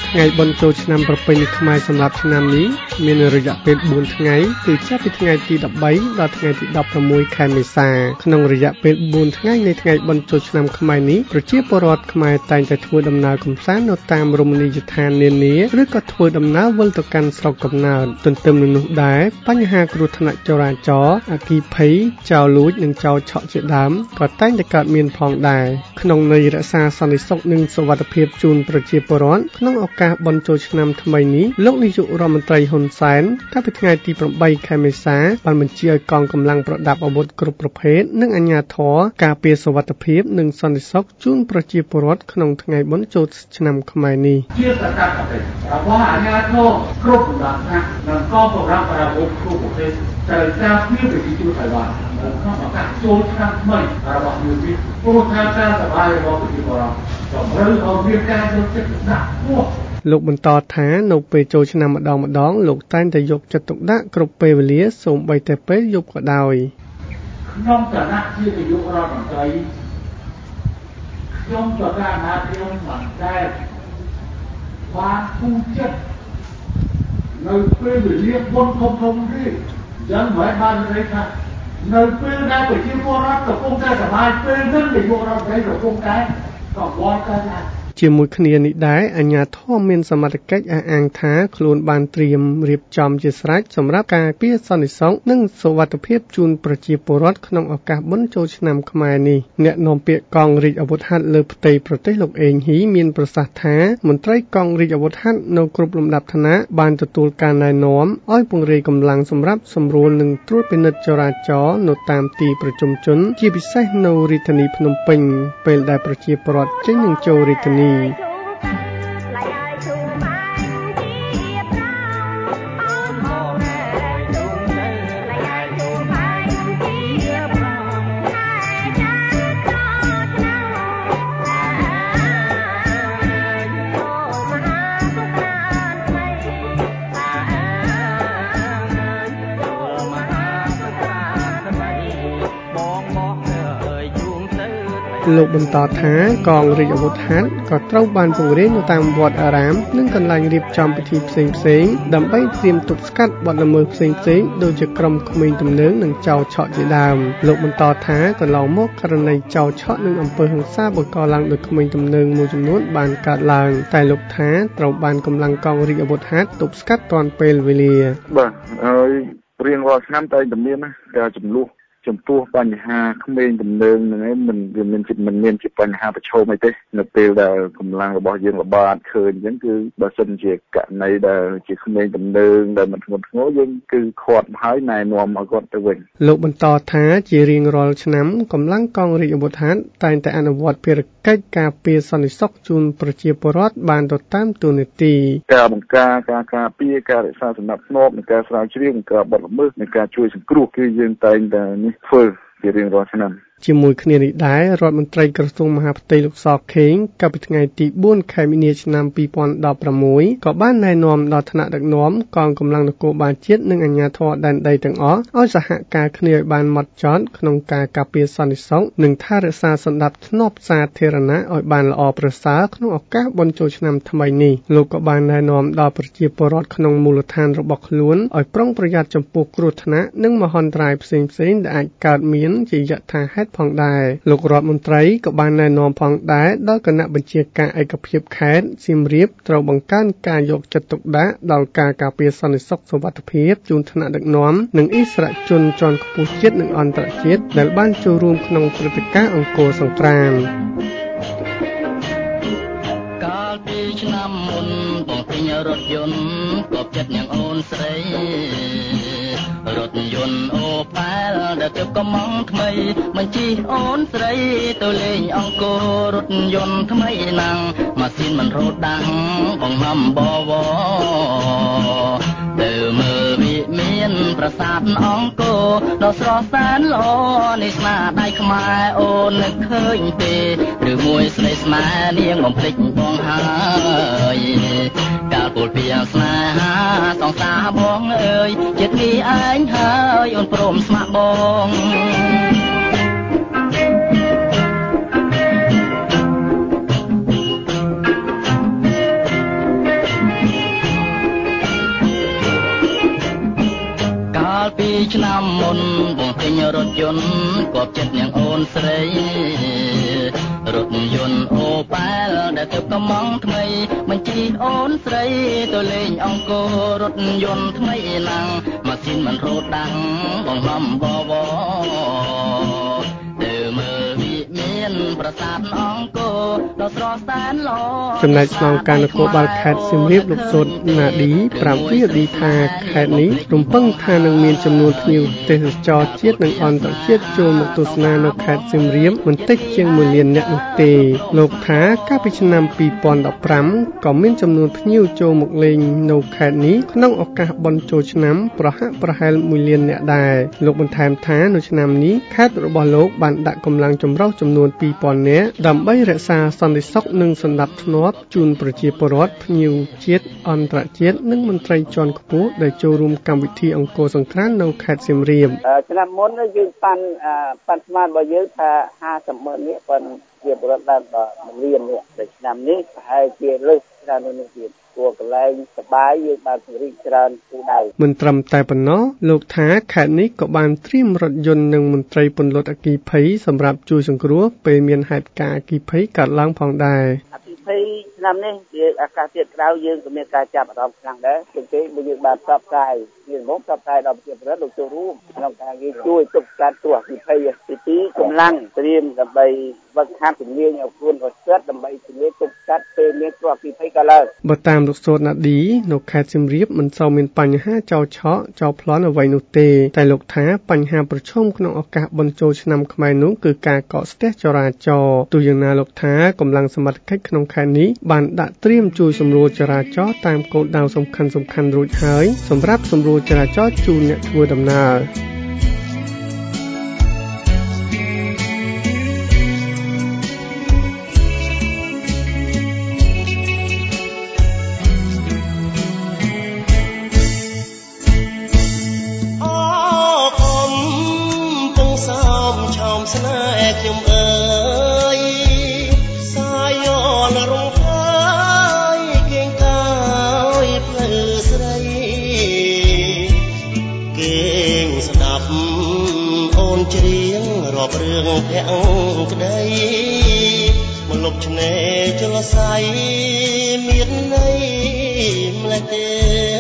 ថ្ងៃបុណ្យចូលឆ្នាំប្រពៃណីខ្មែរសម្រាប់ឆ្នាំនេះមានរយៈពេល4ថ្ងៃគឺចាប់ពីថ្ងៃទី13ដល់ថ្ងៃទី16ខែមេសាក្នុងរយៈពេល4ថ្ងៃនៃថ្ងៃបុណ្យចូលឆ្នាំខ្មែរនេះប្រជាពលរដ្ឋខ្មែរតែងតែធ្វើដំណើរកម្សាន្តនៅតាមរមណីយដ្ឋាននានាឬក៏ធ្វើដំណើរវិលទៅកាន់ស្រុកកំណើតទន្ទឹមនឹងនោះដែរបញ្ហាគ្រោះថ្នាក់ចរាចរណ៍អគ្គិភ័យចោរលួចនិងចោរឆក់ជាដើមក៏តែងតែកើតមានផងដែរក្នុងន័យរក្សាសន្តិសុខនិងសុវត្ថិភាពជូនប្រជាពលរដ្ឋក្នុងឱកាសបុណ្យចូលឆ្នាំថ្មីនេះលោកនាយករដ្ឋមន្ត្រីហ៊ុនសែនកាលពីថ្ងៃទី8ខែមេសាបានបញ្ជាឲ្យកងកម្លាំងប្រដាប់អាវុធគ្រប់ប្រភេទនិងអាជ្ញាធរការពារសុវត្ថិភាពនិងសន្តិសុខជូនប្រជាពលរដ្ឋក្នុងថ្ងៃបុណ្យចូលឆ្នាំខ្មែរនេះជាប្រកាសរបស់អាជ្ញាធរគ្រប់កម្លាំងថ្នាក់និងកងកម្លាំងប្រដាប់អាវុធគ្រប់ប្រភេទត្រូវការពារប្រជាជនថៃវ៉ាន់នៅក្នុងឱកាសចូលឆ្នាំថ្មីរបស់យើងនេះព្រោះថាការសប្បាយរបស់ប្រជាពលរដ្ឋតម្រូវឲ្យមានការយកចិត្តទុកដាក់ខ្ពស់លោកបន្តថានៅពេលចូលឆ្នាំម្ដងលោកតែងតែយកចិត្តទុកដាក់គ្រប់ពេលវេលាសូម្បីតែពេលយប់ក៏ដោយក្នុងឋានៈជានាយករដ្ឋមន្ត្រីខ្ញុំប្រកាសថាខ្ញុំមិនដែលបានគូចិត្តនៅពេលវេលាបុណ្យធំទេយ៉ាងម៉េចបាននិយាយថានៅពេលដែលប្រជាពលរដ្ឋកំពុងតែសប្បាយពេលហ្នឹងនាយករដ្ឋមន្ត្រីកំពុងតែកង្វល់កើតឡើងជាមួយគ្នានេះដែរអាជ្ញាធរមានសមត្ថកិច្ចអះអាងថាខ្លួនបានត្រៀមរៀបចំជាស្រេចសម្រាប់ការពារសន្តិសុខនិងសុវត្ថិភាពជូនប្រជាពលរដ្ឋក្នុងឱកាសបុណ្យចូលឆ្នាំខ្មែរនេះអ្នកនាំពាក្យកងរាជអាវុធហត្ថលើផ្ទៃប្រទេសលោកអេងហ៊ីមានប្រសាសន៍ថាមន្ត្រីកងរាជអាវុធហត្ថនៅគ្រប់លំដាប់ឋានៈបានទទួលការណែនាំឲ្យពង្រាយកម្លាំងសម្រាប់សម្រួលនិងត្រួតពិនិត្យចរាចរណ៍នៅតាមទីប្រជុំជនជាពិសេសនៅរាជធានីភ្នំពេញពេលដែលប្រជាពលរដ្ឋចេញនិងចូលរាជធានីលោកបន្តថាកងរាជអាវុធហត្ថក៏ត្រូវបានពង្រាយនៅតាមវត្តអារាមនិងកន្លែងរៀបចំពិធីផ្សេងៗដើម្បីត្រៀមទប់ស្កាត់បទល្មើសផ្សេងៗដូចជាក្រុមក្មេងទំនើងនិងចោរឆក់ជាដើមលោកបន្តថាកន្លងមកករណីចោរឆក់និងអំពើហិង្សាបង្កឡើងដោយក្មេងទំនើងមួយចំនួនបានកើតឡើងតែលោកថាត្រូវបានកម្លាំងកងរាជអាវុធហត្ថទប់ស្កាត់ទាន់ពេលវេលាបាទហើយរៀងរាល់ឆ្នាំតែមានការចំនួនចំពោះបញ្ហាក្មេងទំនើងហ្នឹងឯងមិនមានជាបញ្ហាប្រឈមអីទេនៅពេលដែលកម្លាំងរបស់យើងល្បាតឃើញអញ្ចឹងគឺបើសិនជាករណីដែលជាក្មេងទំនើងដែលមិនធ្ងន់ធ្ងរយើងគឺខាត់ហើយណែនាំឲ្យគាត់ទៅវិញលោកបន្តថាជារៀងរាល់ឆ្នាំកម្លាំងកងរាជអាវុធហត្ថតែងតែអនុវត្តភារកិច្ចការពារសន្តិសុខជូនប្រជាពលរដ្ឋបានទៅតាមទូនាទីការបង្ការការពារការរក្សាសណ្ដាប់ធ្នាប់និងការស្រាវជ្រាវនិងការបដល្មើសនិងការជួយសង្គ្រោះគឺយើងតែងតែនេះធ្វើជារៀងរាល់ឆ្នាំជាមួយគ្នានេះដែររដ្ឋមន្ត្រីក្រសួងមហាផ្ទៃលោកស ខេងកាលពីថ្ងៃទី4ខែមីនាឆ្នាំ2016ក៏បានណែនាំដល់ថ្នាក់ដឹកនាំកងកម្លាំងនគរបាលជាតិនិងអាជ្ញាធរដែនដីទាំងអស់ឲ្យសហការគ្នាឲ្យបានម៉ត់ចត់ក្នុងការការពារសន្តិសុខនិងថែរក្សាសណ្ដាប់ធ្នាប់សាធារណៈឲ្យបានល្អប្រសើរក្នុងឱកាសបុណ្យចូលឆ្នាំថ្មីនេះលោកក៏បានណែនាំដល់ប្រជាពលរដ្ឋក្នុងមូលដ្ឋានរបស់ខ្លួនឲ្យប្រុងប្រយ័ត្នចំពោះគ្រោះថ្នាក់និងមហន្តរាយផ្សេងៗដែលអាចកើតមានជាយថាហេតុផងដែរលោករដ្ឋមន្ត្រីក៏បានណែនាំផងដែរដល់គណៈបញ្ជាការឯកភាពខេត្តសៀមរាបត្រូវបង្កើនការយកចិត្តទុកដាក់ដល់ការការពារសន្តិសុខសុវត្ថិភាពជូនថ្នាក់ដឹកនាំនិងអិសរាជជនជាន់ខ្ពស់ជាតិនិងអន្តរជាតិដែលបានចូលរួមក្នុងព្រឹត្តិការណ៍អង្គរសង្គ្រាមកាលពីឆ្នាំមុនបងទិញរថយន្តក៏ចិត្តនាងអូនស្រីរថយន្តអូប៉ែលដែលទើបកំងថ្មីបញ្ជីអូនស្រីទៅលេងអង្គររថយន្តថ្មីណាំងម៉ាស៊ីនមិនរត់ដាំងបងនាំបវទៅមើលវិមានប្រាសាទអង្គរដ៏ស្រស់ស្អាតល្អនេះស្នាដៃខ្មែរអូននឹកឃើញទេឬមួយស្រីស្នេហ៍នាងបំភ្លេចបងហើយកាលពលពីស្នេហាសង្សារបងអើយចិត្តនេះឯងហើយអូនព្រមស្ម័គ្របងន្តគប់ចិត្តនាងអូនស្រីរថយន្តអូប៉ែលដែលទៅកំងថ្មីបញ្ជីអូនស្រីទៅលេងអង្គររថយន្តថ្មីណាំងម៉ាស៊ីនមិនរត់ដាំងបង្ហំបវទៅមើលវិមានប្រាសាទអង្គរដ៏ស្រស់ស្អាតល្អចំណែកស្នងការនគរបាលខេត្តសៀមរាបលោកសុតណាឌីប្រាប់វិទ្យុថាខេត្តនេះរំពឹងថានឹងមានចំនួនភ្ញៀវទេសចរជាតិនិងអន្តរជាតិចូលមកទស្សនានៅខេត្តសៀមរាបមិនតិចជាង1លាននាក់នោះទេលោកថាកាលពីឆ្នាំ2015ក៏មានចំនួនភ្ញៀវចូលមកលេងនៅខេត្តនេះក្នុងឱកាសបុណ្យចូលឆ្នាំប្រហាក់ប្រហែល1លាននាក់ដែរលោកបន្ថែមថានៅឆ្នាំនេះខេត្តរបស់លោកបានដាក់កម្លាំងចម្រុះចំនួន2000នាក់ដើម្បីរក្សាសន្តិសុខនិងសណ្ដាប់ធ្នាប់ជូនប្រជាពលរដ្ឋភ្ញៀវជាតិអន្តរជាតិនិងមន្ត្រីជាន់ខ្ពស់ដែលចូលរួមកម្មវិធីអង្គរសង្ក្រាន្តនៅខេត្តសៀមរាបឆ្នាំមុនយើងប៉ាន់ស្មានរបស់យើងថា50,000នាក់ប៉ុន្តែជាពលរដ្ឋឡើងដល់1លាននាក់តែឆ្នាំនេះប្រហែលជាលើសច្រើននេះទៀតព្រោះកន្លែងសប្បាយយើងបានពង្រីកច្រើនគូដៅមិនត្រឹមតែប៉ុណ្ណោះលោកថាខេត្តនេះក៏បានត្រៀមរថយន្តនិងមន្ត្រីពន្លត់អគ្គិភ័យសម្រាប់ជួយសង្គ្រោះពេលមានហេតុការណ៍អគ្គិភ័យកើតឡើងផងដែរឆ្នាំនេះជាអាកាសធាតុក្តៅយើងក៏មានការចាប់អារម្មណ៍ខ្លាំងដែរជាងគេយើងបានផ្សព្វផ្សាយមានមកផ្សព្វផ្សាយដល់ប្រជាពលរដ្ឋលោកចូលរួមក្នុងការងារជួយទប់ស្កាត់ទោះអគ្គិភ័យទី2កម្លាំងត្រៀមដើម្បីវឹកហាត់ជំនាញឲ្យខ្លួនប្រសិទ្ធដើម្បីជំនាញទប់ស្កាត់ពេលមានគ្រោះអគ្គិភ័យកើតឡើងបើតាមលោកសូតណាឌីនៅខេត្តសៀមរាបមិនសូវមានបញ្ហាចោរឆក់ចោរប្លន់អ្វីនោះទេតែលោកថាបញ្ហាប្រឈមក្នុងឱកាសបុណ្យចូលឆ្នាំខ្មែរនោះគឺការកកស្ទះចរាចរណ៍ទោះយ៉ាងណាលោកថាកម្លាំងសមត្ថកិច្ចក្នុងខេត្តនេះបានដាក់ត្រៀមជួយសម្រួលចរាចរណ៍តាមគោលដៅសំខាន់ៗរួចហើយសម្រាប់សម្រួលចរាចរណ៍ជូនអ្នកធ្វើដំណើរស្នេហ៍ខ្ញុំអើយសាយនរងហើយគៀងកាយផ្លូវស្រីគៀងស្ដាប់អូនច្រៀងរាប់រឿងភក្តីមកលុបឆ្នេរជលស័យមានន័យម្លេះទេ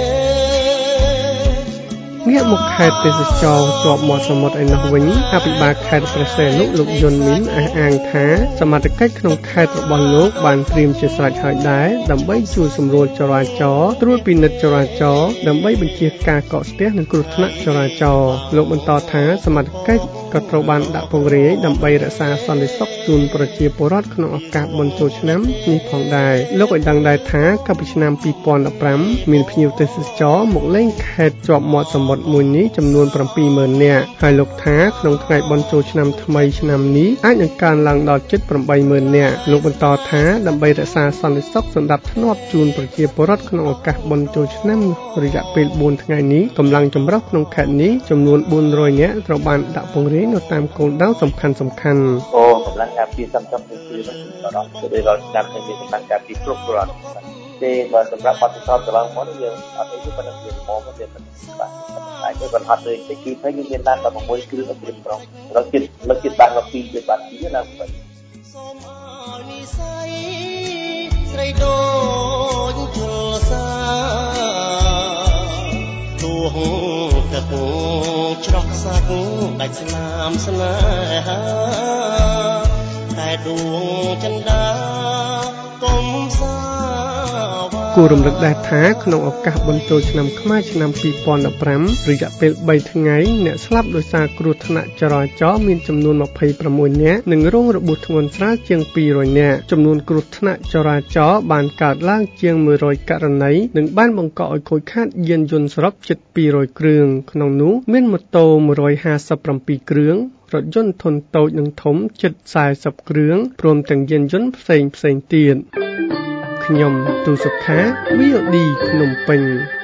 ងាកមកខេត្តទេសចរជាប់មាត់សមុទ្រឯណោះវិញអភិបាលខេត្តព្រះសីហនុលោកយុនមីនអះអាងថាសមត្ថកិច្ចក្នុងខេត្តរបស់លោកបានត្រៀមជាស្រេចហើយដែរដើម្បីជួយសម្រួលចរាចរណ៍ត្រួតពិនិត្យចរាចរណ៍ដើម្បីបញ្ជៀសការកកស្ទះនិងគ្រោះថ្នាក់ចរាចរណ៍លោកបន្តថាសមត្ថកិច្ចក៏ត្រូវបានដាក់ពង្រាយដើម្បីរក្សាសន្តិសុខជូនប្រជាពលរដ្ឋក្នុងឱកាសបុណ្យចូលឆ្នាំនេះផងដែរលោកឲ្យដឹងដែរថាកាលពីឆ្នាំ2015មានភ្ញៀវទេសចរមកលេងខេត្តជាប់មាត់សមុទ្រមួយនេះចំនួន 70,000 នាក់ហើយលោកថាក្នុងថ្ងៃបុណ្យចូលឆ្នាំថ្មីឆ្នាំនេះអាចនឹងកើនឡើងដល់ជិត 80,000 នាក់លោកបន្តថាដើម្បីរក្សាសន្តិសុខសណ្ដាប់ធ្នាប់ជូនប្រជាពលរដ្ឋក្នុងឱកាសបុណ្យចូលឆ្នាំរយៈពេល4ថ្ងៃនេះកម្លាំងចម្រុះក្នុងខេត្តនេះចំនួន400នាក់ត្រូវបានដាក់ពង្រាយនៅតាមគោលដៅសំខាន់ៗកម្លាំងការពារសន្តិសុខគឺដល់ដល់ឆ្នាំនេះមានកម្លាំងការពារគ្រប់គ្រាន់ទេបើសម្រាប់បទពិសោធន៍កន្លងមកយើងអត់អីទេប៉ុន្តែយើងមកវាមិនបាទតែគេគាត់ហត់ដូចតិចគឺយើងមានបាន16គ្រឿងអត់ត្រឹមត្រូវរកចិត្តបានមក2យើងបាន2ណាបាទសូមឲ្យនិស័យស្រីដូចជលសាទួងទឹកច្រោះសាច់ដាច់ស្នាមស្នេហាតែដួងចិន្តាកុំសាគួររំលឹកដែរថាក្នុងឱកាសបុណ្យចូលឆ្នាំខ្មែរឆ្នាំ2015រយៈពេល3ថ្ងៃអ្នកស្លាប់ដោយសារគ្រោះថ្នាក់ចរាចរណ៍មានចំនួន26នាក់និងរងរបួសធ្ងន់ស្រាលជាង200នាក់ចំនួនគ្រោះថ្នាក់ចរាចរណ៍បានកើតឡើងជាង100ករណីនិងបានបង្កឲ្យខូចខាតយានយន្តសរុបជិត200គ្រឿងក្នុងនោះមានម៉ូតូ157គ្រឿងរថយន្តធុនតូចនិងធំជិត40គ្រឿងព្រមទាំងយានយន្តផ្សេងទៀតខ្ញុំទូសុខា VOD ភ្នំពេញ